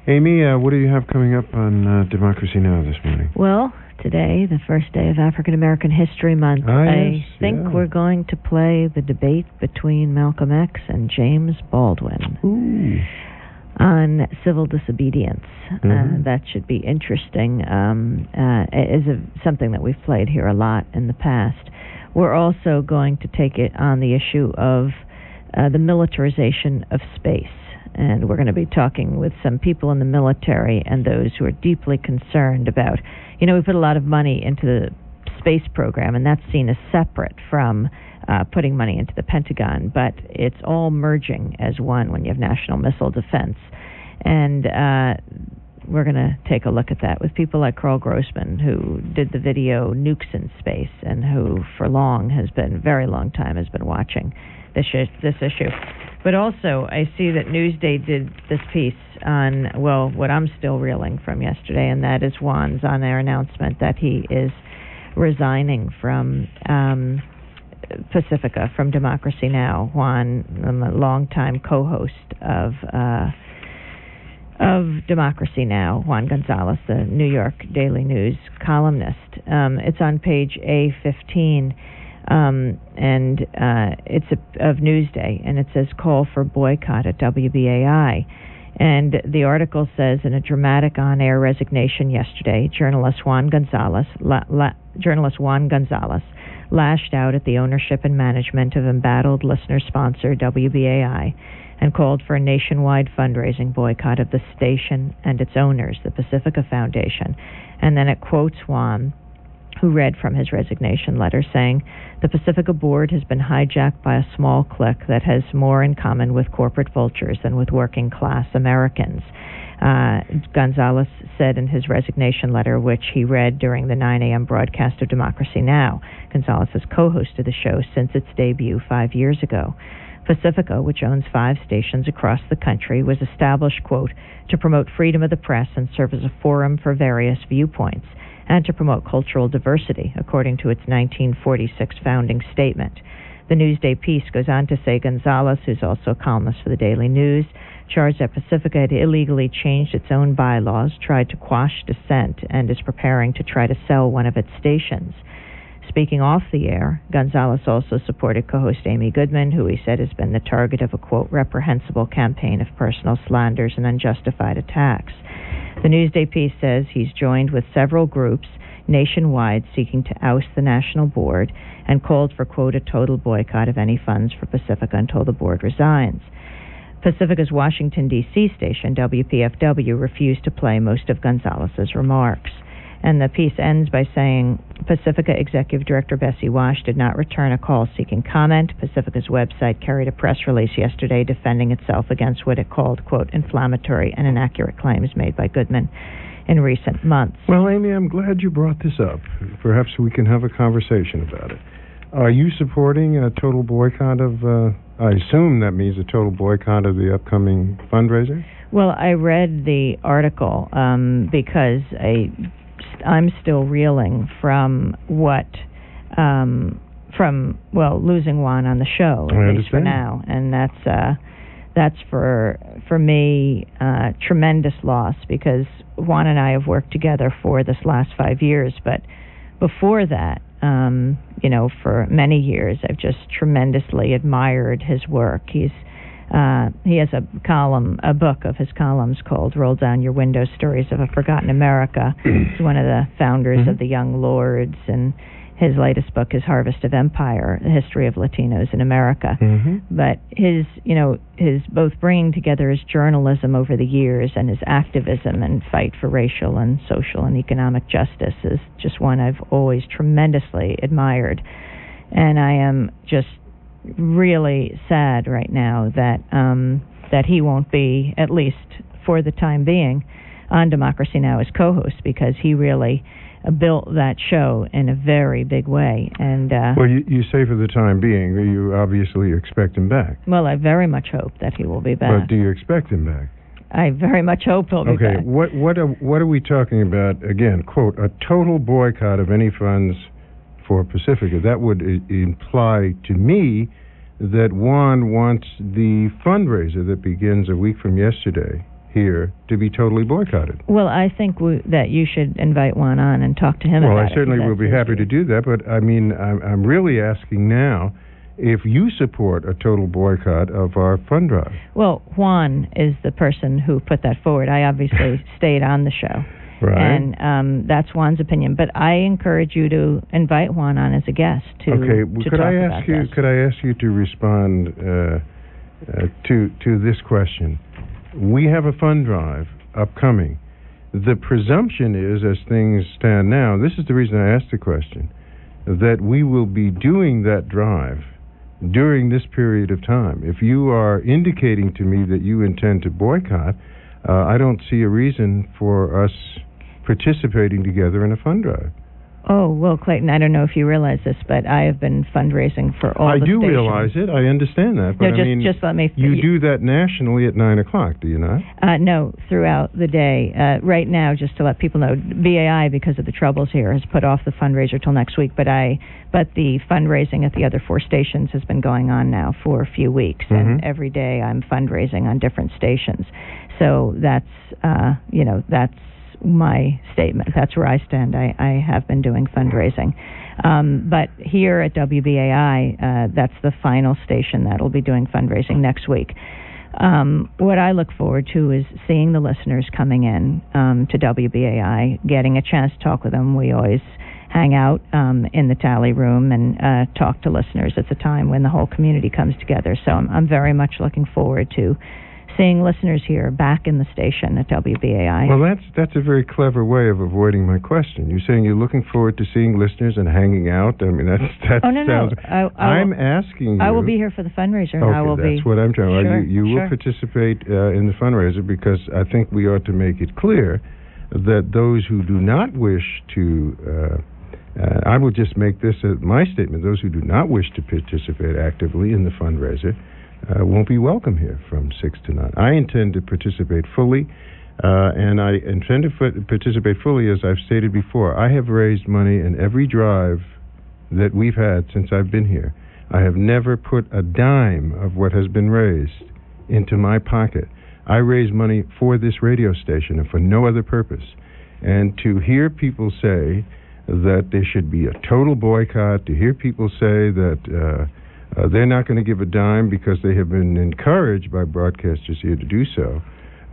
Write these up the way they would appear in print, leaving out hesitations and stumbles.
Amy, what do you have coming up on Democracy Now! This morning? Well, today, the first day of African American History Month, I think we're going to play the debate between Malcolm X and James Baldwin on civil disobedience. That should be interesting. It is something that we've played here a lot in the past. We're also going to take it on the issue of the militarization of space. And we're going to be talking with some people in the military and those who are deeply concerned about, we put a lot of money into the space program, and that's seen as separate from putting money into the Pentagon, but it's all merging as one when you have national missile defense. And we're going to take a look at that with people like Carl Grossman, who did the video Nukes in Space, and who for very long time has been watching this issue. But also, I see that Newsday did this piece on, what I'm still reeling from yesterday, and that is Juan's on-air announcement that he is resigning from Pacifica, from Democracy Now! Juan, a longtime co-host of Democracy Now!, Juan Gonzalez, the New York Daily News columnist. It's on page A15. And it's of Newsday, and it says call for boycott at WBAI. And the article says, in a dramatic on-air resignation yesterday, journalist Juan Gonzalez lashed out at the ownership and management of embattled listener-sponsor WBAI and called for a nationwide fundraising boycott of the station and its owners, the Pacifica Foundation. And then it quotes Juan, who read from his resignation letter, saying, "The Pacifica board has been hijacked by a small clique that has more in common with corporate vultures than with working-class Americans." Gonzalez said in his resignation letter, which he read during the 9 a.m. broadcast of Democracy Now! Gonzalez has co-hosted the show since its debut 5 years ago. Pacifica, which owns 5 stations across the country, was established, quote, to promote freedom of the press and serve as a forum for various viewpoints, and to promote cultural diversity, according to its 1946 founding statement. The Newsday piece goes on to say Gonzalez, who's also a columnist for the Daily News, charged that Pacifica had illegally changed its own bylaws, tried to quash dissent, and is preparing to try to sell one of its stations. Speaking off the air, Gonzalez also supported co-host Amy Goodman, who he said has been the target of a, quote, reprehensible campaign of personal slanders and unjustified attacks. The Newsday piece says he's joined with several groups nationwide seeking to oust the national board and called for, quote, a total boycott of any funds for Pacifica until the board resigns. Pacifica's Washington, D.C. station, WPFW, refused to play most of Gonzalez's remarks. And the piece ends by saying, Pacifica Executive Director Bessie Wash did not return a call seeking comment. Pacifica's website carried a press release yesterday defending itself against what it called, quote, inflammatory and inaccurate claims made by Goodman in recent months. Well, Amy, I'm glad you brought this up. Perhaps we can have a conversation about it. Are you supporting a total boycott of, I assume that means a total boycott of the upcoming fundraiser? Well, I read the article because I'm still reeling from losing Juan on the show, at least for now, and that's for me tremendous loss, because Juan and I have worked together for this last 5 years, but before that, for many years, I've just tremendously admired his work. He has a book of his columns called Roll Down Your Window, Stories of a Forgotten America. He's one of the founders of the Young Lords, and his latest book is Harvest of Empire, The History of Latinos in America. But his both bringing together his journalism over the years and his activism and fight for racial and social and economic justice is just one I've always tremendously admired. And I am just really sad right now that he won't be, at least for the time being, on Democracy Now! As co-host, because he really built that show in a very big way. And well, you say for the time being, you obviously expect him back. Well, I very much hope that he will be back. But do you expect him back? I very much hope he'll be back. Okay, what are we talking about? Again, quote, a total boycott of any funds for Pacifica. That would imply to me that Juan wants the fundraiser that begins a week from yesterday here to be totally boycotted. Well, I think that you should invite Juan on and talk to him about it. Well, I certainly will be happy to do that, but I mean, I'm really asking now if you support a total boycott of our fund drive. Well, Juan is the person who put that forward. I obviously stayed on the show. Right. And that's Juan's opinion. But I encourage you to invite Juan on as a guest to could talk I about ask you? this. Could I ask you to respond to this question? We have a fund drive upcoming. The presumption is, as things stand now, this is the reason I asked the question, that we will be doing that drive during this period of time. If you are indicating to me that you intend to boycott, I don't see a reason for us participating together in a fund drive. Oh, well, Clayton, I don't know if you realize this, but I have been fundraising for all the stations. I do realize it. I understand that. But no, just let me... You do that nationally at 9 o'clock, do you not? No, throughout the day. Right now, just to let people know, BAI, because of the troubles here, has put off the fundraiser till next week, but the fundraising at the other 4 stations has been going on now for a few weeks, and every day I'm fundraising on different stations. So that's my statement. That's where I stand. I have been doing fundraising. But here at WBAI, that's the final station that will be doing fundraising next week. What I look forward to is seeing the listeners coming in to WBAI, getting a chance to talk with them. We always hang out in the tally room and talk to listeners. It's a time when the whole community comes together. So I'm very much looking forward to seeing listeners here back in the station at WBAI. Well, that's a very clever way of avoiding my question. You're saying you're looking forward to seeing listeners and hanging out. I mean, that no, sounds... No. I'm asking you... I will be here for the fundraiser, and I will be... that's what I'm trying. Sure, you will participate in the fundraiser, because I think we ought to make it clear that those who do not wish to... I will just make this my statement. Those who do not wish to participate actively in the fundraiser won't be welcome here from 6 to 9. I intend to participate fully, and I intend to participate fully, as I've stated before. I have raised money in every drive that we've had since I've been here. I have never put a dime of what has been raised into my pocket. I raise money for this radio station and for no other purpose. And to hear people say that there should be a total boycott, to hear people say that they're not going to give a dime because they have been encouraged by broadcasters here to do so,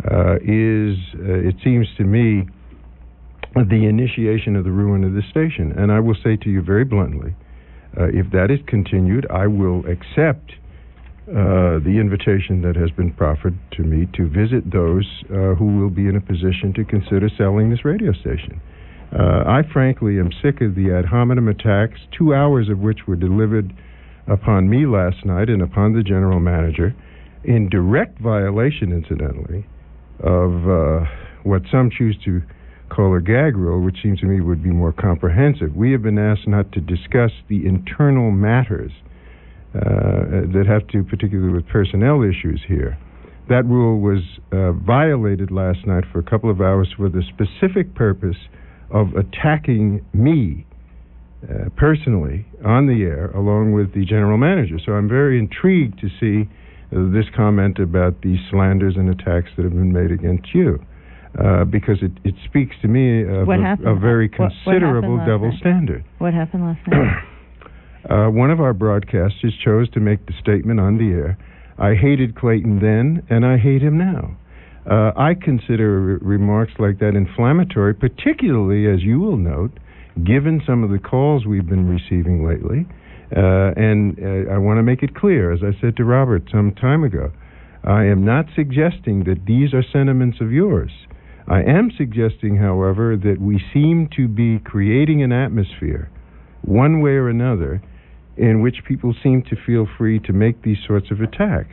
it seems to me, the initiation of the ruin of the station. And I will say to you very bluntly, if that is continued, I will accept the invitation that has been proffered to me to visit those who will be in a position to consider selling this radio station. I frankly am sick of the ad hominem attacks, 2 hours of which were delivered upon me last night and upon the general manager, in direct violation, incidentally, of what some choose to call a gag rule, which seems to me would be more comprehensive. We have been asked not to discuss the internal matters that have to, particularly with personnel issues here. That rule was violated last night for a couple of hours for the specific purpose of attacking me personally on the air, along with the general manager. So I'm very intrigued to see this comment about the slanders and attacks that have been made against you, because it speaks to me of a very considerable double standard. What happened last night? One of our broadcasters chose to make the statement on the air, "I hated Clayton then, and I hate him now." I consider remarks like that inflammatory, particularly, as you will note, given some of the calls we've been receiving lately. And I want to make it clear, as I said to Robert some time ago, I am not suggesting that these are sentiments of yours. I am suggesting, however, that we seem to be creating an atmosphere, one way or another, in which people seem to feel free to make these sorts of attacks.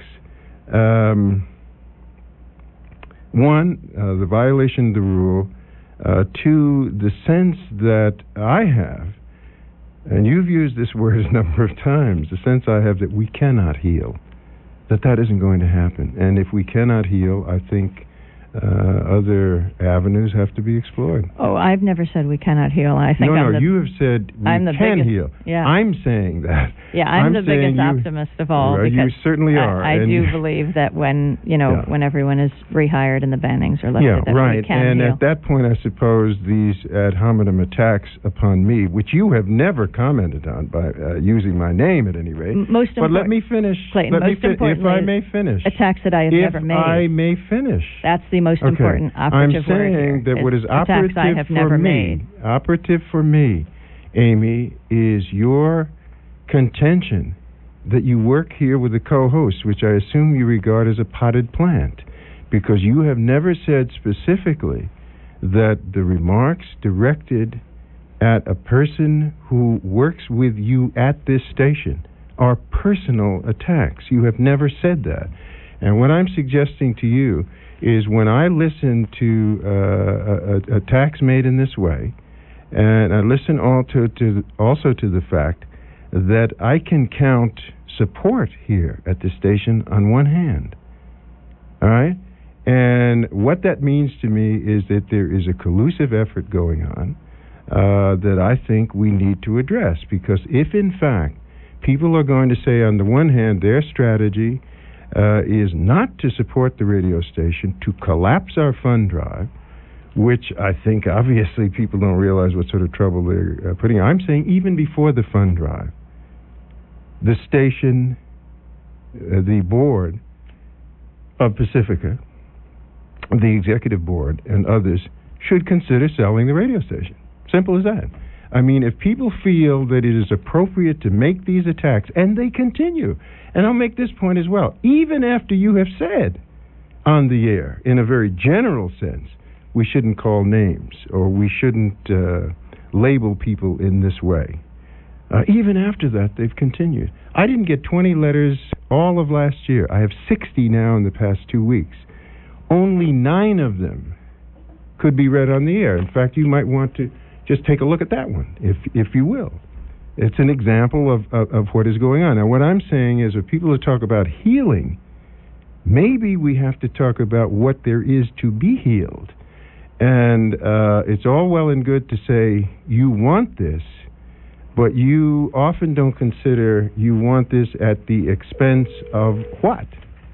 One, the violation of the rule. Two, the sense that I have, and you've used this word a number of times, the sense I have that we cannot heal, that isn't going to happen. And if we cannot heal, I think other avenues have to be explored. Oh, I've never said we cannot heal. I think you have said we can heal. Yeah. I'm saying that. Yeah, I'm the biggest optimist of all. Well, you certainly are. I do believe that when when everyone is rehired and the bannings are lifted, that we can heal. At that point, I suppose these ad hominem attacks upon me, which you have never commented on by using my name at any rate. But let me finish. Clayton, if I may finish. Attacks that I have never made. If I may finish. That's the most important operative word here. I'm saying that what is operative for me, Amy, is your contention that you work here with a co-host, which I assume you regard as a potted plant, because you have never said specifically that the remarks directed at a person who works with you at this station are personal attacks. You have never said that. And what I'm suggesting to you is when I listen to attacks made in this way, and I listen also to the fact that I can count support here at the station on one hand. All right? And what that means to me is that there is a collusive effort going on that I think we need to address. Because if, in fact, people are going to say, on the one hand, their strategy is not to support the radio station, to collapse our fund drive, which I think obviously people don't realize what sort of trouble they're putting. I'm saying even before the fund drive, the station, the board of Pacifica, the executive board, and others should consider selling the radio station. Simple as that. I mean, if people feel that it is appropriate to make these attacks, and they continue, and I'll make this point as well, even after you have said on the air, in a very general sense, we shouldn't call names, or we shouldn't label people in this way. Even after that, they've continued. I didn't get 20 letters all of last year. I have 60 now in the past 2 weeks. Only 9 of them could be read on the air. In fact, you might want to just take a look at that one, if you will. It's an example of what is going on. Now, what I'm saying is, if people talk about healing, maybe we have to talk about what there is to be healed. And it's all well and good to say you want this, but you often don't consider you want this at the expense of what?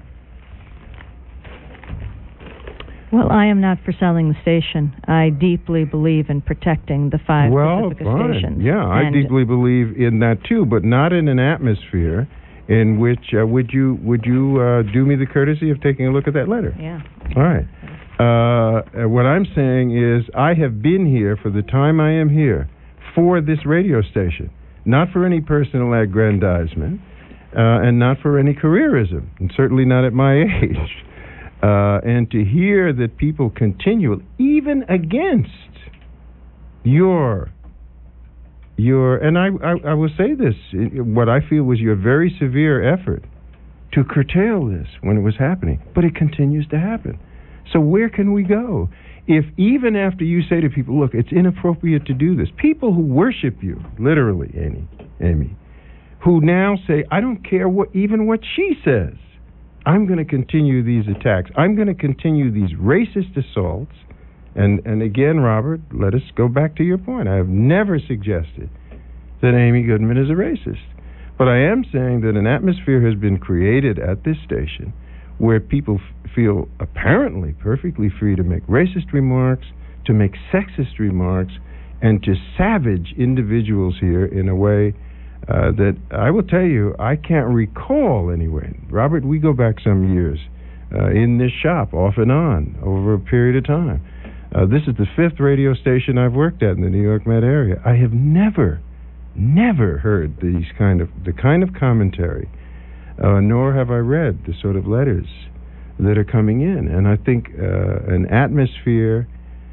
Well, I am not for selling the station. I deeply believe in protecting the 5 Pacifica stations. Yeah, I deeply believe in that too, but not in an atmosphere in which would you do me the courtesy of taking a look at that letter? Yeah. All right. What I'm saying is I have been here for the time I am here for this radio station, not for any personal aggrandizement, and not for any careerism, and certainly not at my age. And to hear that people continue, even against your, and I will say this, what I feel was your very severe effort to curtail this when it was happening, but it continues to happen. So where can we go? If even after you say to people, look, it's inappropriate to do this, people who worship you, literally, Amy, who now say, I don't care even what she says, I'm going to continue these attacks. I'm going to continue these racist assaults. And again, Robert, let us go back to your point. I have never suggested that Amy Goodman is a racist. But I am saying that an atmosphere has been created at this station where people feel apparently perfectly free to make racist remarks, to make sexist remarks, and to savage individuals here in a way that I will tell you, I can't recall anyway. Robert, we go back some years in this shop, off and on, over a period of time. This is the 5th radio station I've worked at in the New York Met area. I have never heard the kind of commentary, nor have I read the sort of letters that are coming in. And I think an atmosphere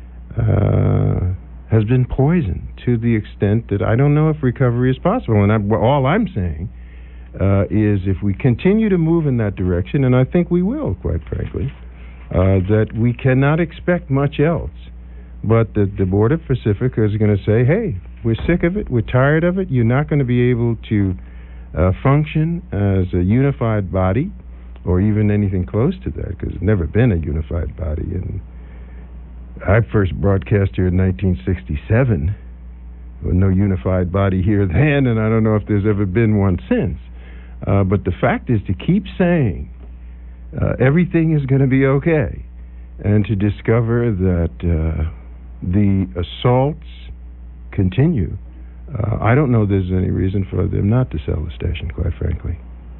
has been poisoned to the extent that I don't know if recovery is possible. And all I'm saying is if we continue to move in that direction, and I think we will, quite frankly, that we cannot expect much else. But the Board of Pacifica is going to say, hey, we're sick of it, we're tired of it, you're not going to be able to function as a unified body or even anything close to that, because it's never been a unified body. And I first broadcast here in 1967. There was no unified body here then, and I don't know if there's ever been one since. But the fact is to keep saying everything is going to be okay, and to discover that the assaults continue. I don't know there's any reason for them not to sell the station, quite frankly.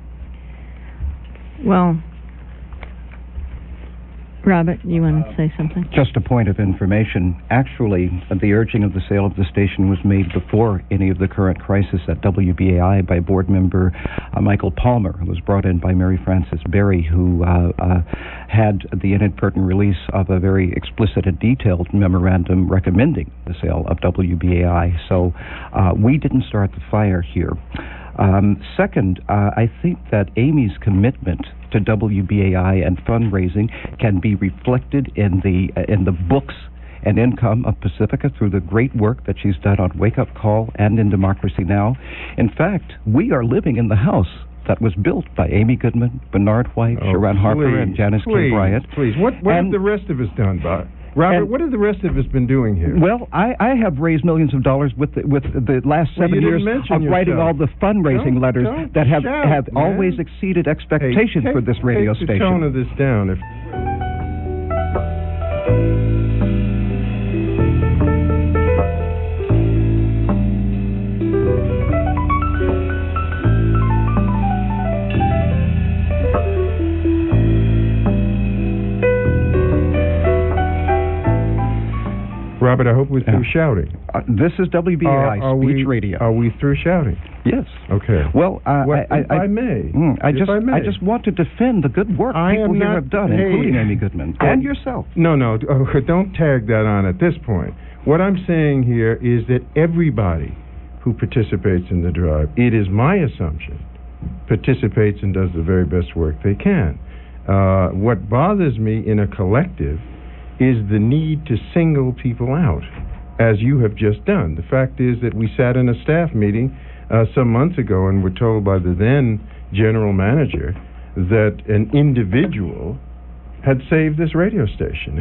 Well, Robert, you want to say something? Just a point of information. Actually, the urging of the sale of the station was made before any of the current crisis at WBAI by board member Michael Palmer, who was brought in by Mary Frances Berry, who had the inadvertent release of a very explicit and detailed memorandum recommending the sale of WBAI. So we didn't start the fire here. Second, I think that Amy's commitment to WBAI and fundraising can be reflected in the books and income of Pacifica through the great work that she's done on Wake Up Call and in Democracy Now! In fact, we are living in the house that was built by Amy Goodman, Bernard White, Sharon Harper, and Janice K. Bryant. Please, what have the rest of us done, Bob? Robert, what have the rest of us been doing here? Well, I have raised millions of dollars with the last 7 years of writing all the fundraising letters that have always exceeded expectations for this radio station. Take the tone of this down. Robert, I hope we're through shouting. This is WBAI Speech Radio. Are we through shouting? Yes. Okay. Well, I may. I just want to defend the good work people here have done, including Amy Goodman and yourself. No, don't tag that on at this point. What I'm saying here is that everybody who participates in the drive, it is my assumption, participates and does the very best work they can. What bothers me in a collective is the need to single people out, as you have just done. The fact is that we sat in a staff meeting some months ago and were told by the then general manager that an individual had saved this radio station,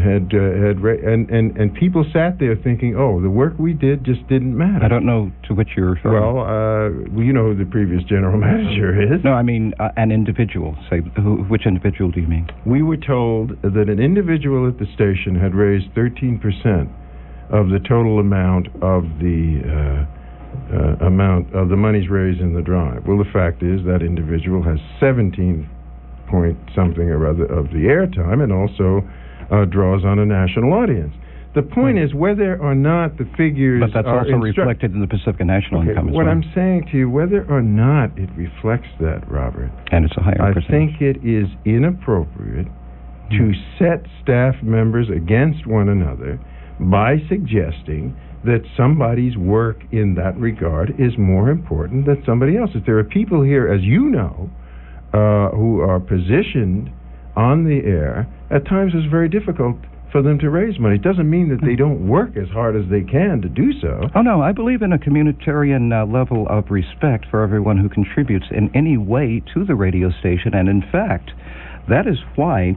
and people sat there thinking, oh, the work we did just didn't matter. I don't know to which you're referring. Well, you know who the previous general manager is. No, I mean an individual. Say, which individual do you mean? We were told that an individual at the station had raised 13% of the total amount of the monies raised in the drive. Well, the fact is that individual has 17 point something or other of the airtime, and also draws on a national audience. The point is whether or not the figures but that's also reflected in the Pacifica National income as well. What I'm saying to you, whether or not it reflects that, Robert, and it's a higher percentage. I think it is inappropriate to set staff members against one another by suggesting that somebody's work in that regard is more important than somebody else's. There are people here, as you know, who are positioned on the air. At times it's very difficult for them to raise money. It doesn't mean that they don't work as hard as they can to do so. Oh, no, I believe in a communitarian level of respect for everyone who contributes in any way to the radio station, and in fact, that is why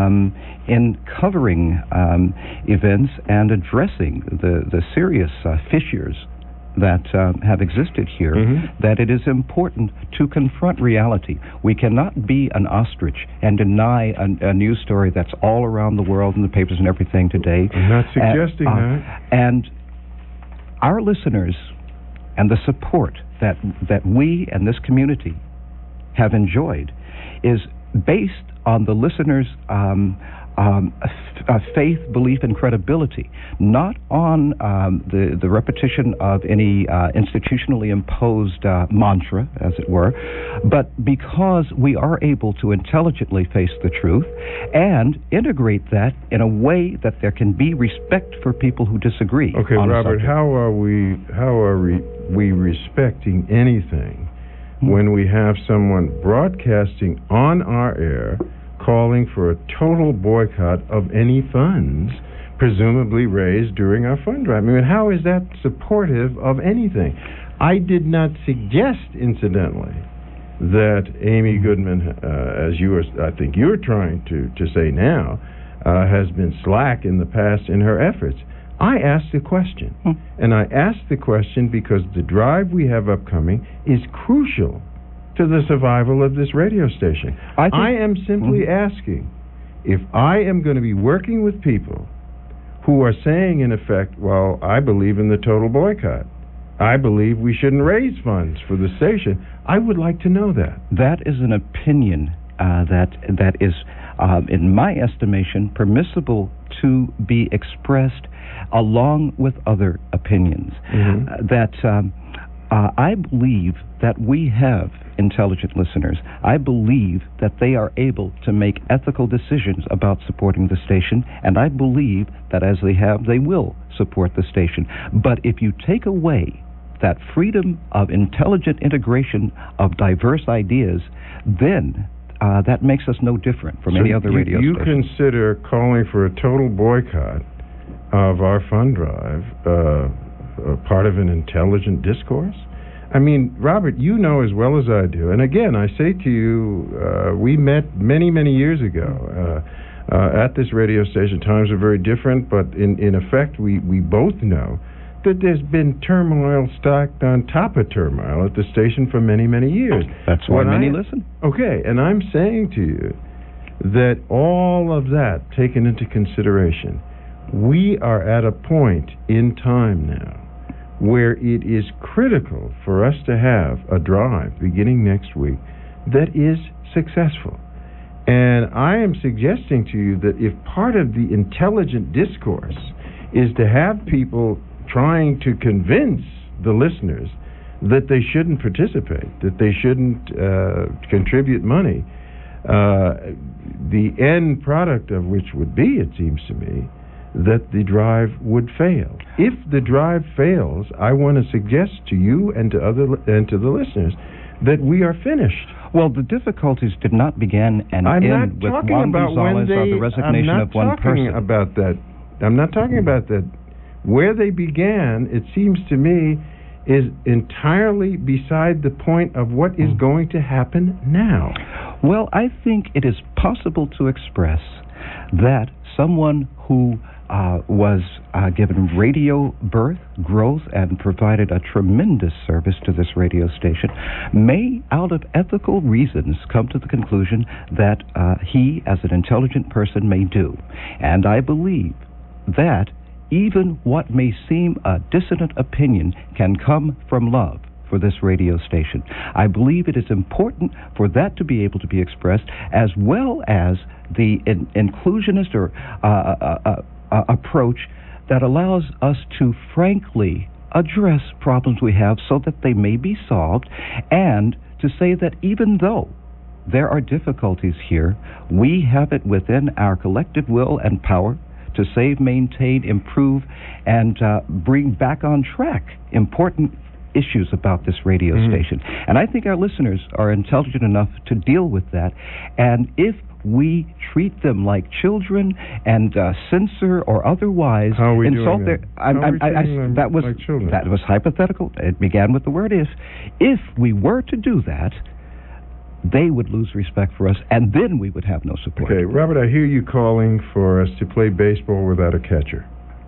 in covering events and addressing the serious fissures that have existed here, that it is important to confront reality. We cannot be an ostrich and deny a news story that's all around the world in the papers and everything today. I'm not suggesting that. And our listeners and the support that we and this community have enjoyed is based on the listeners' faith, belief, and credibility, not on the repetition of any institutionally imposed mantra, as it were, but because we are able to intelligently face the truth and integrate that in a way that there can be respect for people who disagree. Okay, Robert, how are we respecting anything when we have someone broadcasting on our air calling for a total boycott of any funds presumably raised during our fund drive? I mean, how is that supportive of anything? I did not suggest, incidentally, that Amy Goodman, as you are, I think you're trying to say now, has been slack in the past in her efforts. I asked the question, and I asked the question because the drive we have upcoming is crucial to the survival of this radio station. I am simply asking, if I am going to be working with people who are saying, in effect, well, I believe in the total boycott, I believe we shouldn't raise funds for the station, I would like to know that. That is an opinion that is, in my estimation, permissible to be expressed along with other opinions. I believe that we have intelligent listeners. I believe that they are able to make ethical decisions about supporting the station, and I believe that as they have, they will support the station. But if you take away that freedom of intelligent integration of diverse ideas, then that makes us no different from any other radio station. You consider calling for a total boycott of our fund drive part of an intelligent discourse? I mean, Robert, you know as well as I do, and again, I say to you, we met many, many years ago at this radio station. Times are very different, but in effect, we both know that there's been turmoil stacked on top of turmoil at the station for many, many years. That's why many listen. Okay, and I'm saying to you that all of that taken into consideration, we are at a point in time now where it is critical for us to have a drive beginning next week that is successful. And I am suggesting to you that if part of the intelligent discourse is to have people trying to convince the listeners that they shouldn't participate, that they shouldn't contribute money, the end product of which would be, it seems to me, that the drive would fail. If the drive fails, I want to suggest to you and to the listeners that we are finished. Well, the difficulties did not begin and end with Juan Gonzalez or the resignation of one person. I'm not talking about that. Where they began, it seems to me, is entirely beside the point of what is going to happen now. Well, I think it is possible to express that someone who was given radio birth, growth, and provided a tremendous service to this radio station may, out of ethical reasons, come to the conclusion that he, as an intelligent person, may do. And I believe that even what may seem a dissonant opinion can come from love for this radio station. I believe it is important for that to be able to be expressed, as well as the inclusionist or approach that allows us to frankly address problems we have so that they may be solved, and to say that even though there are difficulties here, we have it within our collective will and power to save, maintain, improve, and bring back on track important issues about this radio station. And I think our listeners are intelligent enough to deal with that. And if we treat them like children and censor or otherwise insult their... That was hypothetical. It began with the word if. If we were to do that, they would lose respect for us, and then we would have no support. Okay, Robert, I hear you calling for us to play baseball without a catcher.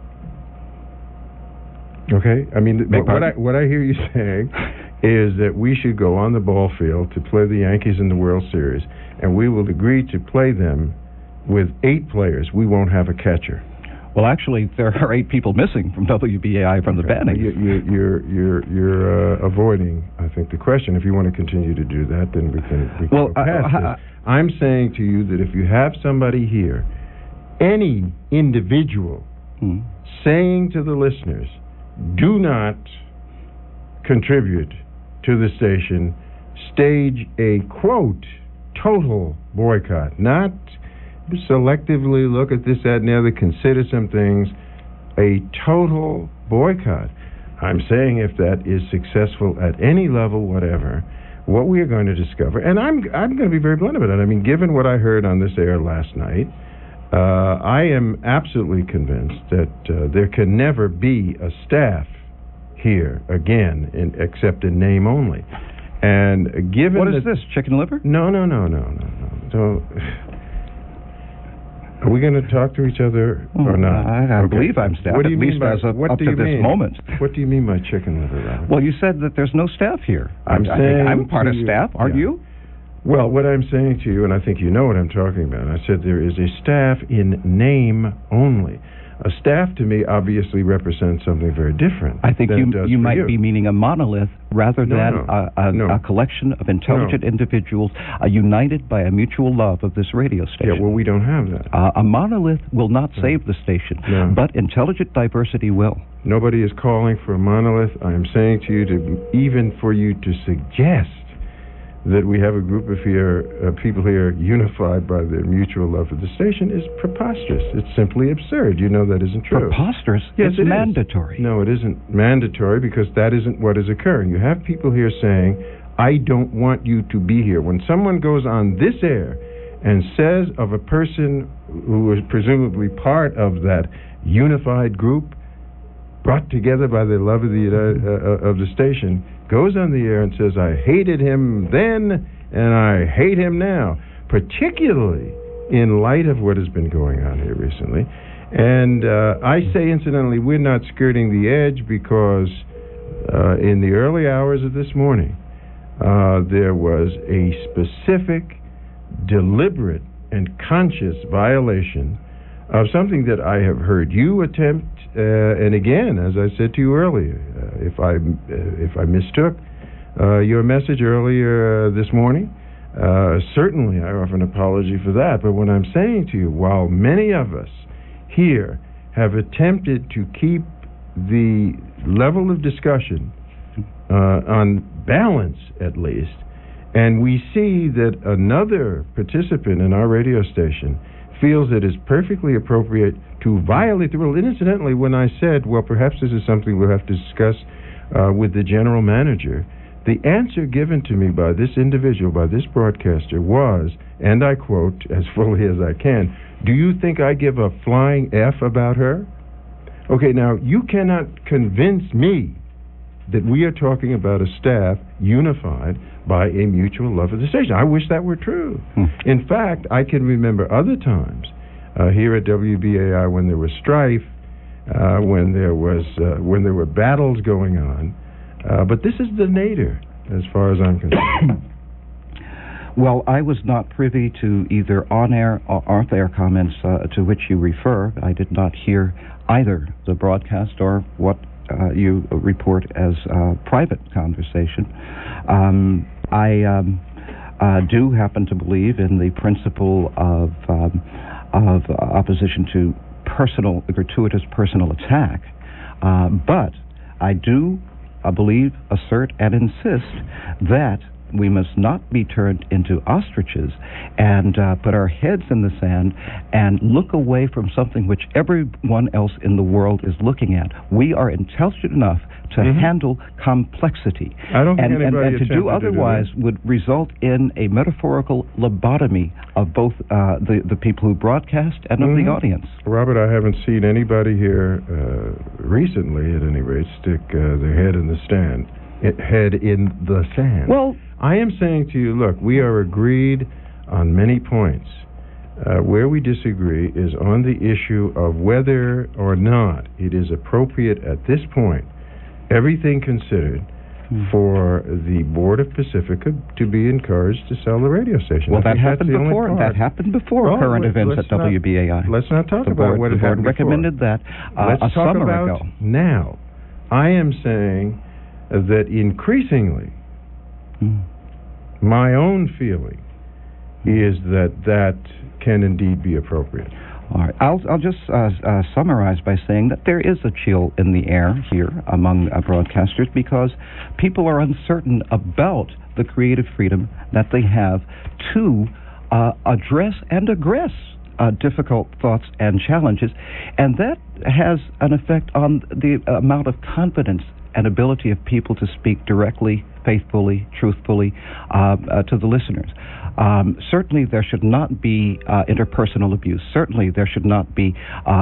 Okay? I mean, what I hear you saying is that we should go on the ball field to play the Yankees in the World Series, and we will agree to play them with 8 players. We won't have a catcher. Well, actually, there are 8 people missing from WBAI from the banning. You're avoiding, I think, the question. If you want to continue to do that, then we can go past it. I'm saying to you that if you have somebody here, any individual, saying to the listeners, do not contribute to the station, stage a, quote, total boycott, not selectively look at this, that, and the other, consider some things, a total boycott. I'm saying if that is successful at any level, whatever, what we are going to discover, and I'm going to be very blunt about it. I mean, given what I heard on this air last night, I am absolutely convinced that there can never be a staff here again, except in name only. And given what is this, chicken liver? No. So, are we going to talk to each other or not? I believe I'm staff. What do you at mean least by, as of, what up do to you this mean? moment. What do you mean by chicken liver, Robert? Well, you said that there's no staff here. I'm saying I'm part of staff. Aren't you? Well, what I'm saying to you, and I think you know what I'm talking about, I said there is a staff in name only. A staff to me obviously represents something very different. I think you might be meaning a monolith rather than a collection of intelligent individuals united by a mutual love of this radio station. Yeah, well, we don't have that. A monolith will not save the station, but intelligent diversity will. Nobody is calling for a monolith. I am saying to you, even for you to suggest that we have a group of people here unified by their mutual love for the station is preposterous. It's simply absurd. You know that isn't true. Preposterous? Yes, it's mandatory. No, it isn't mandatory because that isn't what is occurring. You have people here saying, I don't want you to be here. When someone goes on this air and says of a person who is presumably part of that unified group, brought together by the love of the station, goes on the air and says, I hated him then and I hate him now, particularly in light of what has been going on here recently. And I say, incidentally, we're not skirting the edge because in the early hours of this morning, there was a specific, deliberate, and conscious violation of something that I have heard you attempt. And again, as I said to you earlier, if I mistook your message earlier this morning, certainly I offer an apology for that. But what I'm saying to you, while many of us here have attempted to keep the level of discussion on balance, at least, and we see that another participant in our radio station feels it is perfectly appropriate to violate the rule. And incidentally, when I said, well, perhaps this is something we'll have to discuss with the general manager, the answer given to me by this individual, by this broadcaster, was, and I quote as fully as I can, do you think I give a flying F about her? Okay, now, you cannot convince me that we are talking about a staff unified by a mutual love of the station. I wish that were true. In fact, I can remember other times here at WBAI when there was strife, when there were battles going on. But this is the nadir, as far as I'm concerned. Well, I was not privy to either on-air or off-air comments to which you refer. I did not hear either the broadcast or what you report as private conversation. I do happen to believe in the principle of opposition to gratuitous personal attack, but I do believe, assert, and insist that we must not be turned into ostriches and put our heads in the sand and look away from something which everyone else in the world is looking at. We are intelligent enough to handle complexity. I don't think and to do otherwise would result in a metaphorical lobotomy of both the people who broadcast and of the audience. Robert, I haven't seen anybody here recently, at any rate, stick their head in the sand. Well, I am saying to you, look, we are agreed on many points. Where we disagree is on the issue of whether or not it is appropriate at this point, everything considered, for the Board of Pacifica to be encouraged to sell the radio station. Well, that happened before. That happened before current events at WBAI. Let's not talk about what had happened before. The board recommended that let's a talk summer about ago. Now, I am saying that increasingly, my own feeling is that can indeed be appropriate. All right. I'll just summarize by saying that there is a chill in the air here among broadcasters because people are uncertain about the creative freedom that they have to address and aggress difficult thoughts and challenges, and that has an effect on the amount of confidence and ability of people to speak directly, faithfully, truthfully to the listeners. Certainly there should not be interpersonal abuse. Certainly there should not be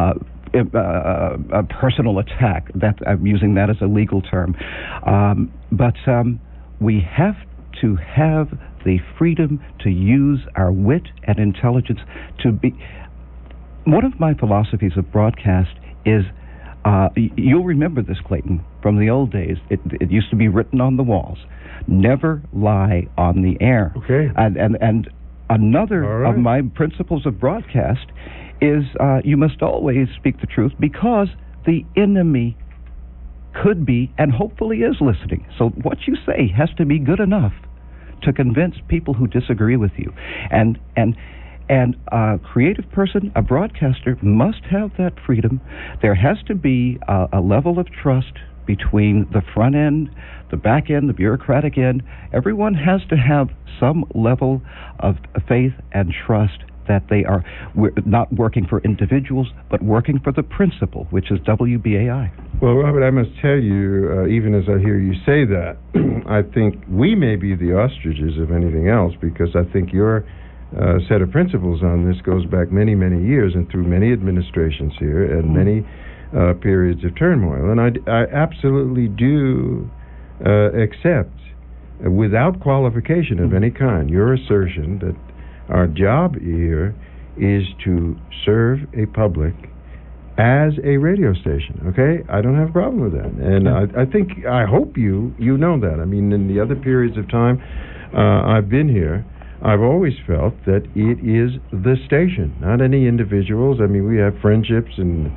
a personal attack. That I'm using that as a legal term. But we have to have the freedom to use our wit and intelligence to be. One of my philosophies of broadcast is, you'll remember this, Clayton, from the old days. It used to be written on the walls. Never lie on the air. Okay. And another right. of my principles of broadcast is you must always speak the truth, because the enemy could be and hopefully is listening. So what you say has to be good enough to convince people who disagree with you. And a creative person, a broadcaster, must have that freedom. There has to be a level of trust between the front end, the back end, the bureaucratic end. Everyone has to have some level of faith and trust that they are not working for individuals, but working for the principle, which is WBAI. Well, Robert, I must tell you, even as I hear you say that, I think we may be the ostriches of anything else, because I think your set of principles on this goes back many, many years and through many administrations here and many periods of turmoil. And I absolutely do accept, without qualification of any kind, your assertion that our job here is to serve a public as a radio station. Okay, I don't have a problem with that, and I hope you know that. I mean, in the other periods of time I've been here, I've always felt that it is the station, not any individuals. I mean, we have friendships and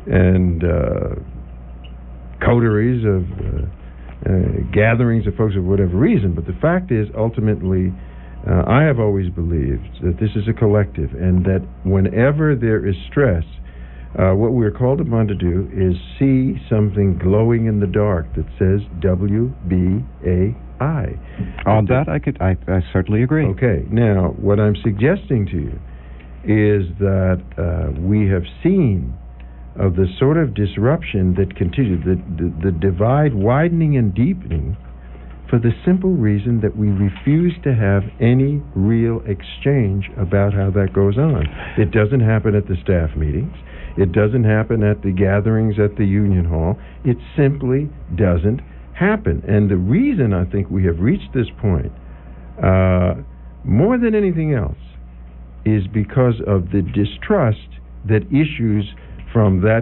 coteries of gatherings of folks of whatever reason, but the fact is, ultimately, I have always believed that this is a collective, and that whenever there is stress, what we're called upon to do is see something glowing in the dark that says WBAI. On that, I certainly agree. Okay, now, what I'm suggesting to you is that we have seen of the sort of disruption that continues, the divide widening and deepening, for the simple reason that we refuse to have any real exchange about how that goes on. It doesn't happen at the staff meetings. It doesn't happen at the gatherings at the Union Hall. It simply doesn't happen. And the reason I think we have reached this point, more than anything else, is because of the distrust that issues from that